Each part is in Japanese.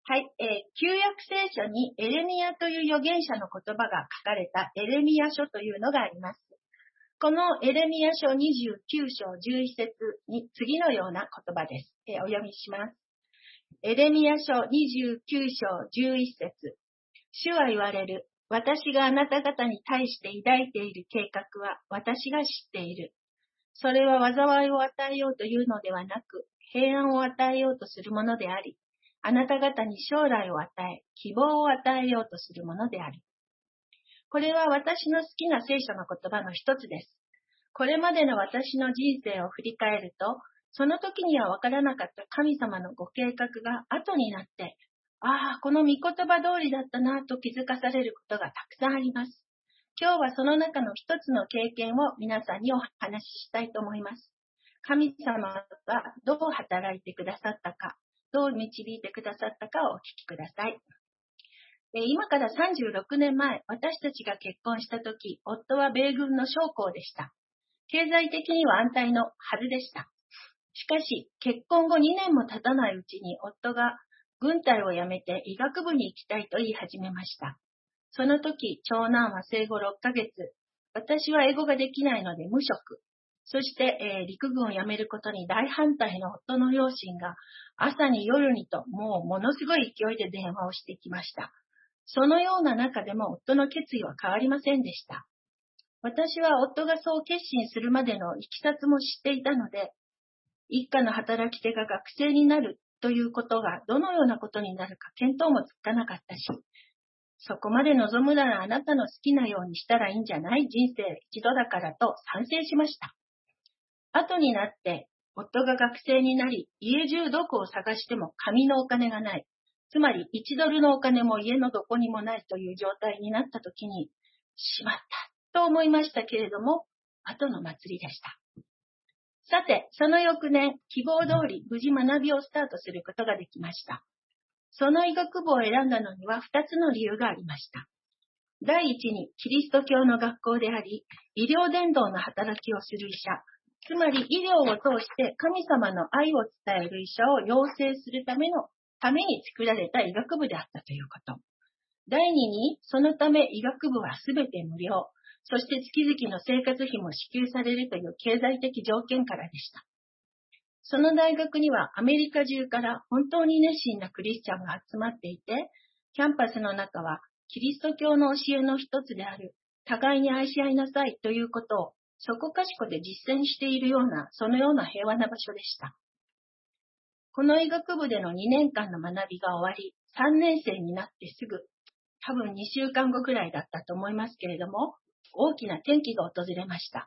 はい、旧約聖書にエレミヤという預言者の言葉が書かれたエレミヤ書というのがあります。このエレミヤ書29章11節に次のような言葉です。お読みします。エレミヤ書29章11節。主は言われる。私があなた方に対して抱いている計画は私が知っている。それは災いを与えようというのではなく、平安を与えようとするものであり、あなた方に将来を与え、希望を与えようとするものである。これは私の好きな聖書の言葉の一つです。これまでの私の人生を振り返ると、その時にはわからなかった神様のご計画が後になって、この御言葉通りだったなと気づかされることがたくさんあります。今日はその中の一つの経験を皆さんにお話ししたいと思います。神様がどう働いてくださったか、どう導いてくださったかをお聞きください。今から36年前、私たちが結婚したとき、夫は米軍の将校でした。経済的には安泰のはずでした。しかし、結婚後2年も経たないうちに夫が軍隊を辞めて医学部に行きたいと言い始めました。その時、長男は生後6ヶ月。私は英語ができないので無職。そして、陸軍を辞めることに大反対の夫の両親が朝に夜にとものすごい勢いで電話をしてきました。そのような中でも夫の決意は変わりませんでした。私は夫がそう決心するまでのいきさつも知っていたので、一家の働き手が学生になるということがどのようなことになるか見当もつかなかったし、そこまで望むならあなたの好きなようにしたらいいんじゃない？人生一度だからと賛成しました。後になって、夫が学生になり、家中どこを探しても紙のお金がない。つまり1ドルのお金も家のどこにもないという状態になったときに、しまったと思いましたけれども、後の祭りでした。さて、その翌年、希望通り無事学びをスタートすることができました。その医学部を選んだのには2つの理由がありました。第一に、キリスト教の学校であり、医療伝道の働きをする医者、つまり医療を通して神様の愛を伝える医者を養成するために作られた医学部であったということ。第二に、そのため医学部はすべて無料、そして月々の生活費も支給されるという経済的条件からでした。その大学にはアメリカ中から本当に熱心なクリスチャンが集まっていて、キャンパスの中はキリスト教の教えの一つである互いに愛し合いなさいということをそこかしこで実践しているような、そのような平和な場所でした。この医学部での2年間の学びが終わり、3年生になってすぐ、多分2週間後くらいだったと思いますけれども、大きな転機が訪れました。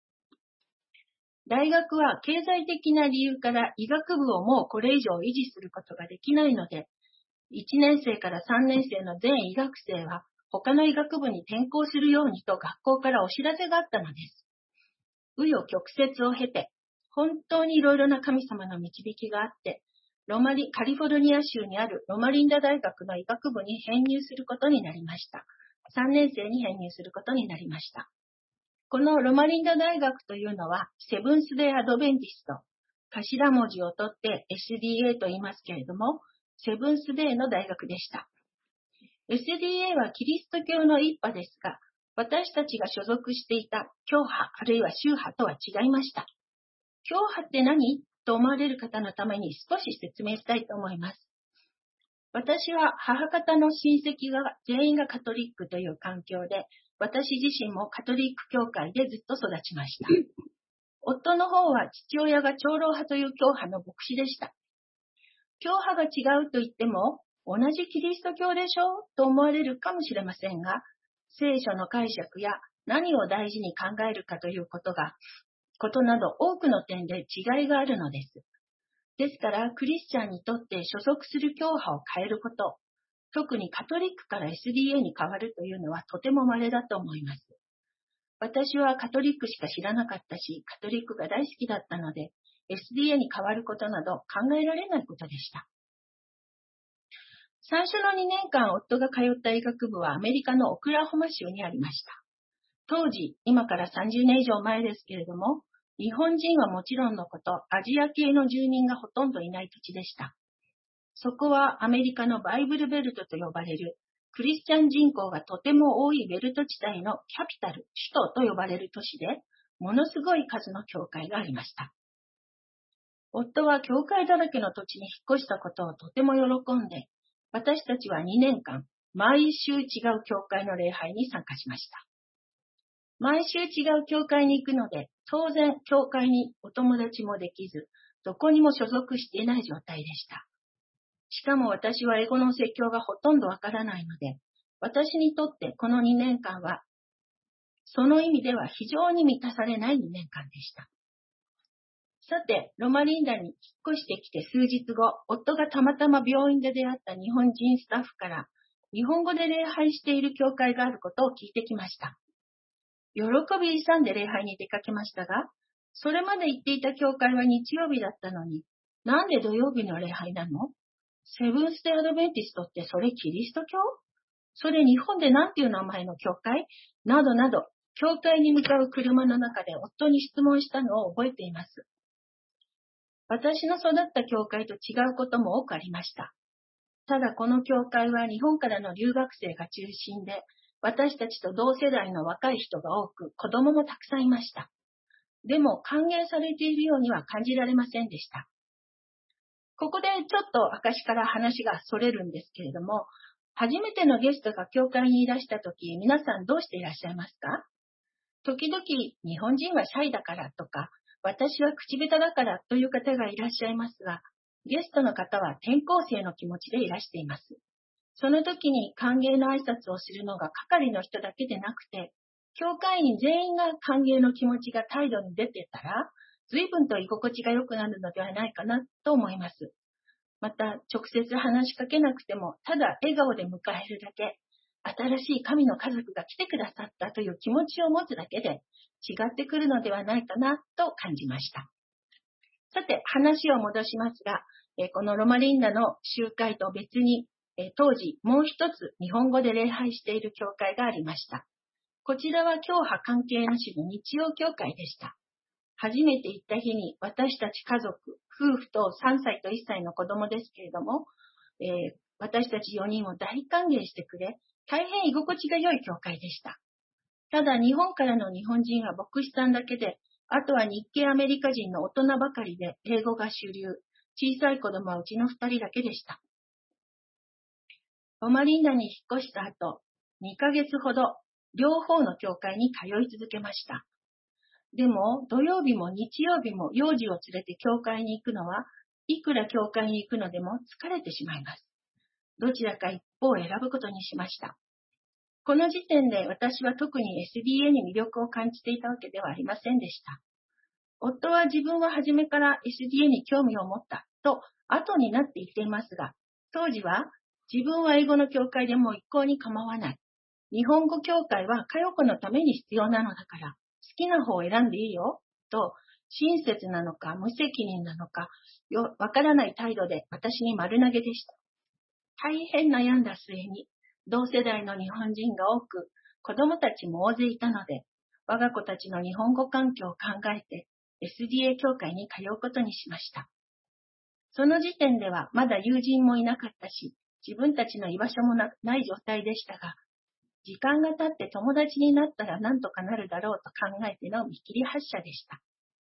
大学は経済的な理由から医学部をもうこれ以上維持することができないので、1年生から3年生の全医学生は他の医学部に転校するようにと学校からお知らせがあったのです。紆余曲折を経て、本当にいろいろな神様の導きがあって、カリフォルニア州にあるロマリンダ大学の医学部に編入することになりました。3年生に編入することになりました。このロマリンダ大学というのは、セブンスデーアドベンティスト、頭文字を取って SDA と言いますけれども、セブンスデーの大学でした。SDA はキリスト教の一派ですが、私たちが所属していた教派あるいは宗派とは違いました。教派って何？と思われる方のために少し説明したいと思います。私は母方の親戚が全員がカトリックという環境で、私自身もカトリック教会でずっと育ちました。夫の方は父親が長老派という教派の牧師でした。教派が違うと言っても、同じキリスト教でしょと思われるかもしれませんが、聖書の解釈や何を大事に考えるかということなど多くの点で違いがあるのです。ですから、クリスチャンにとって所属する教派を変えること、特にカトリックから SDA に変わるというのはとても稀だと思います。私はカトリックしか知らなかったし、カトリックが大好きだったので、SDA に変わることなど考えられないことでした。最初の2年間、夫が通った医学部はアメリカのオクラホマ州にありました。当時、今から30年以上前ですけれども、日本人はもちろんのこと、アジア系の住人がほとんどいない土地でした。 そこはアメリカのバイブルベルトと呼ばれるクリスチャン人口がとても多いベルト地帯のキャピタル、首都と呼ばれる都市で、ものすごい数の教会がありました。夫は教会だらけの土地に引っ越したことをとても喜んで、私たちは2年間、毎週違う教会の礼拝に参加しました。毎週違う教会に行くので、当然教会にお友達もできず、どこにも所属していない状態でした。しかも私は英語の説教がほとんどわからないので、私にとってこの2年間は、その意味では非常に満たされない2年間でした。さて、ロマリンダに引っ越してきて数日後、夫がたまたま病院で出会った日本人スタッフから、日本語で礼拝している教会があることを聞いてきました。喜び勇んで礼拝に出かけましたが、それまで行っていた教会は日曜日だったのに、なんで土曜日の礼拝なの？セブンス・デ・アドベンティストってそれキリスト教？それ日本でなんていう名前の教会？などなど、教会に向かう車の中で夫に質問したのを覚えています。私の育った教会と違うことも多くありました。ただこの教会は日本からの留学生が中心で、私たちと同世代の若い人が多く、子供もたくさんいました。でも歓迎されているようには感じられませんでした。ここでちょっと証から話がそれるんですけれども、初めてのゲストが教会にいらしたとき、皆さんどうしていらっしゃいますか？時々、日本人はシャイだからとか、私は口下手だからという方がいらっしゃいますが、ゲストの方は転校生の気持ちでいらしています。その時に歓迎の挨拶をするのが係の人だけでなくて、教会員全員が歓迎の気持ちが態度に出てたら、随分と居心地が良くなるのではないかなと思います。また、直接話しかけなくても、ただ笑顔で迎えるだけ、新しい神の家族が来てくださったという気持ちを持つだけで違ってくるのではないかなと感じました。さて、話を戻しますが、このロマリンダの集会と別に、当時もう一つ日本語で礼拝している教会がありました。こちらは教派関係なしの日曜教会でした。初めて行った日に私たち家族、夫婦と3歳と1歳の子供ですけれども、私たち4人を大歓迎してくれ、大変居心地が良い教会でした。ただ日本からの日本人は牧師さんだけで、あとは日系アメリカ人の大人ばかりで英語が主流、小さい子供はうちの2人だけでした。ロマリンダに引っ越した後、2ヶ月ほど両方の教会に通い続けました。でも土曜日も日曜日も幼児を連れて教会に行くのはいくら教会に行くのでも疲れてしまいます。どちらか一方を選ぶことにしました。この時点で私は特に SDA に魅力を感じていたわけではありませんでした。夫は自分は初めから SDA に興味を持ったと後になって言っていますが、当時は自分は英語の教会でも一向に構わない。日本語教会は佳代子のために必要なのだから、好きな方を選んでいいよ、と親切なのか無責任なのかわからない態度で私に丸投げでした。大変悩んだ末に、同世代の日本人が多く、子供たちも大勢いたので、我が子たちの日本語環境を考えて、SDA 教会に通うことにしました。その時点ではまだ友人もいなかったし、自分たちの居場所もない状態でしたが、時間が経って友達になったら何とかなるだろうと考えての見切り発車でした。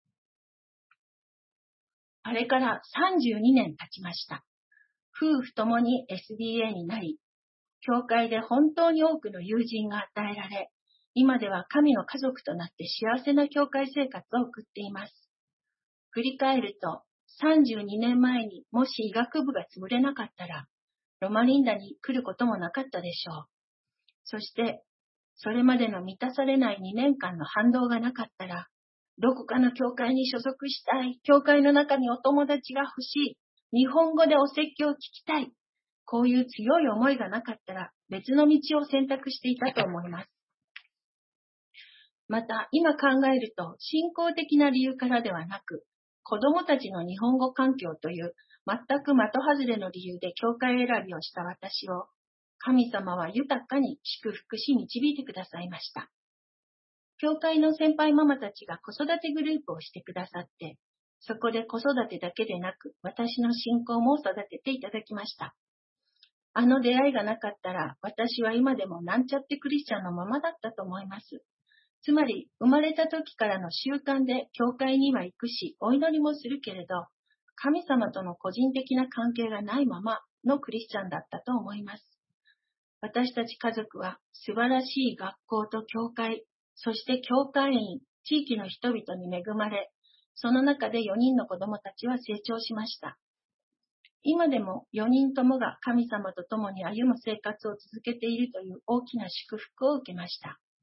あれから32年経ちました。夫婦ともに SDA になり、教会で本当に多くの友人が与えられ、今では神の家族となって幸せな教会生活を送っています。振り返ると、32年前にもし医学部が潰れなかったら、ロマリンダに来ることもなかったでしょう。そして、それまでの満たされない2年間の反動がなかったら、どこかの教会に所属したい、教会の中にお友達が欲しい、日本語でお説教を聞きたい、こういう強い思いがなかったら別の道を選択していたと思います。また、今考えると信仰的な理由からではなく、子供たちの日本語環境という全く的外れの理由で教会選びをした私を、神様は豊かに祝福し導いてくださいました。教会の先輩ママたちが子育てグループをしてくださって、 そこで子育てだけでなく、私の信仰も育てていただきました。あの出会いがなかったら、私は今でもなんちゃってクリスチャンのままだったと思います。つまり、生まれた時からの習慣で教会には行くし、お祈りもするけれど、神様との個人的な関係がないままのクリスチャンだったと思います。私たち家族は素晴らしい学校と教会、そして教会員、地域の人々に恵まれ、その中で4人の子供たちは成長しました。今でも4人ともが神様と共に歩む生活を続けているという大きな祝福を受けました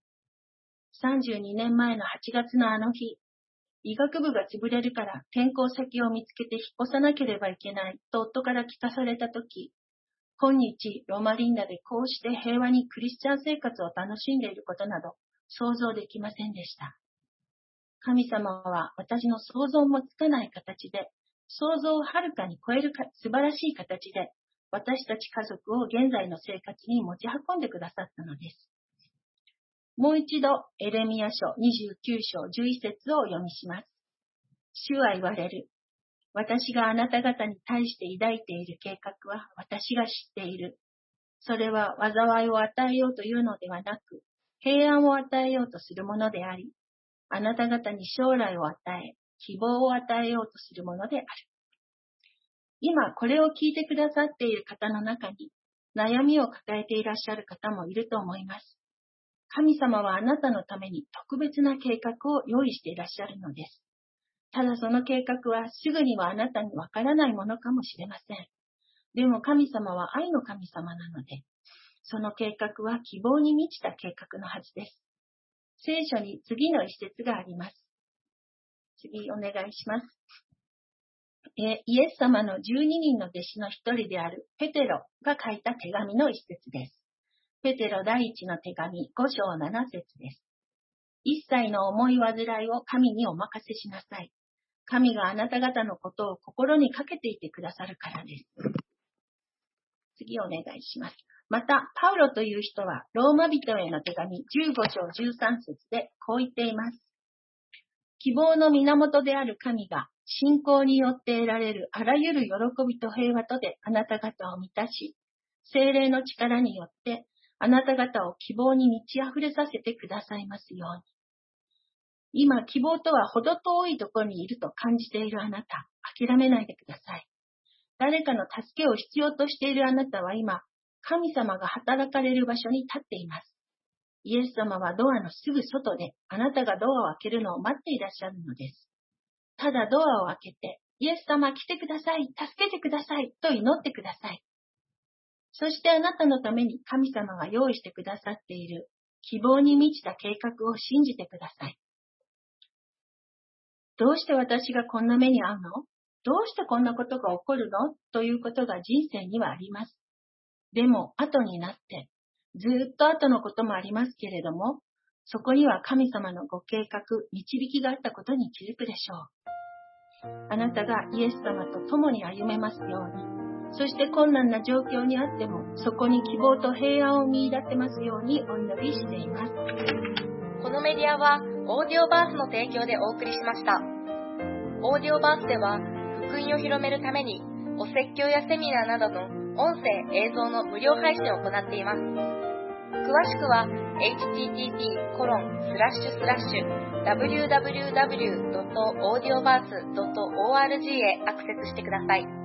。32年前の8月のあの日、医学部が潰れるから転校先を見つけて引っ越さなければいけないと夫から聞かされたとき、今日ロマリンダでこうして平和にクリスチャン生活を楽しんでいることなど想像できませんでした。神様は私の想像もつかない形で、想像をはるかに超える素晴らしい形で、私たち家族を現在の生活に持ち運んでくださったのです。もう一度、エレミヤ書29章11節をお読みします。主は言われる。私があなた方に対して抱いている計画は私が知っている。それは災いを与えようというのではなく、平安を与えようとするものであり、あなた方に将来を与え、希望を与えようとするものである。今これを聞いてくださっている方の中に、悩みを抱えていらっしゃる方もいると思います。神様はあなたのために特別な計画を用意していらっしゃるのです。ただその計画はすぐにはあなたにわからないものかもしれません。でも神様は愛の神様なので、その計画は希望に満ちた計画のはずです。聖書に次の一節があります。次お願いします。イエス様の12人の弟子の一人であるペテロが書いた手紙の一節です。ペテロ第一の手紙5章7節です。一切の思い煩いを神にお任せしなさい。神があなた方のことを心にかけていてくださるからです。次お願いします。また、パウロという人はローマ人への手紙15章13節でこう言っています。希望の源である神が信仰によって得られるあらゆる喜びと平和とであなた方を満たし、聖霊の力によってあなた方を希望に満ち溢れさせてくださいますように。今、希望とは程遠いところにいると感じているあなた、諦めないでください。誰かの助けを必要としているあなたは今、神様が働かれる場所に立っています。イエス様はドアのすぐ外で、あなたがドアを開けるのを待っていらっしゃるのです。ただドアを開けて、イエス様来てください、助けてくださいと祈ってください。そしてあなたのために神様が用意してくださっている希望に満ちた計画を信じてください。どうして私がこんな目に遭うの？どうしてこんなことが起こるの？ということが人生にはあります。でも後になって、ずっと後のこともありますけれども、そこには神様のご計画、導きがあったことに気づくでしょう。あなたがイエス様と共に歩めますように、そして困難な状況にあっても、そこに希望と平安を見出せますようにお祈りしています。 このメディアは、オーディオバースの提供でお送りしました。オーディオバースでは、福音を広めるために、お説教やセミナーなどの音声・映像の無料配信を行っています。詳しくは http://www.audioverse.org へアクセスしてください。